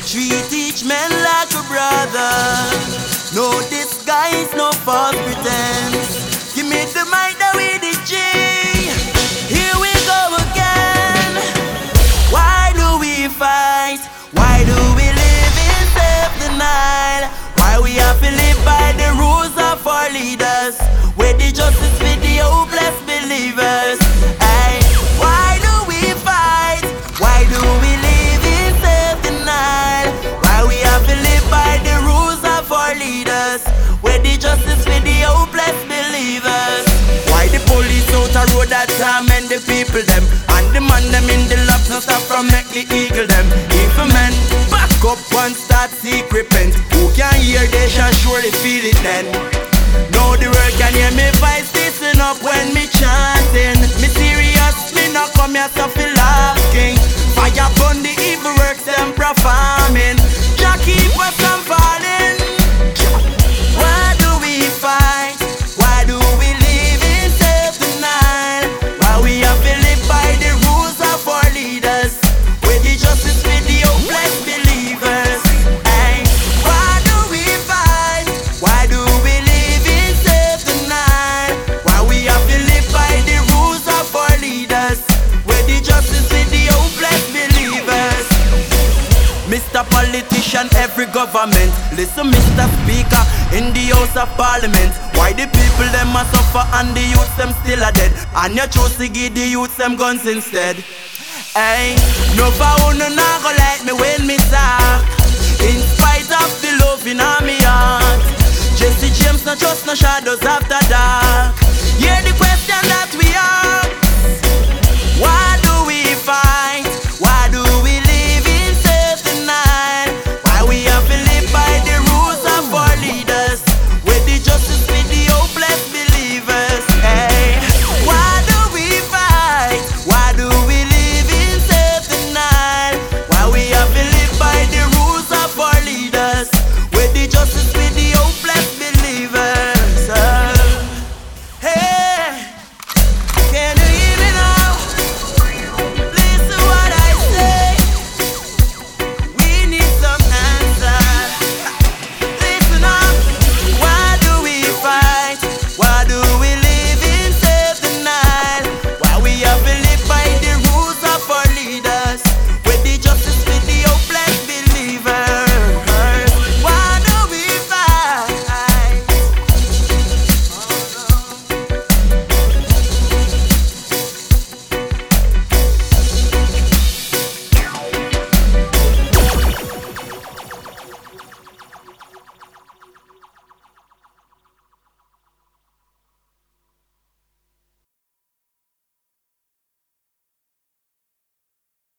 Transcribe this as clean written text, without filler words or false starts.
Treat each man like a brother. No disguise, no false pretense. Give me the mic that we the G. Here we go again. Why do we fight? Why do we live in self-denial? Why we have to live by the rules of our leaders? Where the justice for the hopeless believers. Ay, why do we fight? Why do we live in self-denial? Why we have to live by the rules of our leaders? Where the justice for the hopeless believers. Why the police out a road that time and the people them, and the man them in the labs no stop from make the eagle them. If a man back up and start seek repent, who can hear they shall surely feel it then. Now the world can hear me voice listen up when me chanting. Me serious, me not come here to feel laughing. Fire burn the evil works them performing. Jah keep us from falling. Why do we fight? Why do we live in self-denial? Why we have to live by the rules of our leaders? Where the justice for the hopeless believers. Ay, why do we fight? Why do we live in self-denial? Why we have to live by the rules of our leaders? Where the justice for the hopeless believers. Mr. Politician, every government, listen Mr. Speaker, in the House of Parliament. Why the people them a suffer and the youths them still are dead? And you choose to give the youths them guns instead. Hey, no for who no go like me when me talk. In spite of the love in my heart, Jesse James no trust no shadows after dark.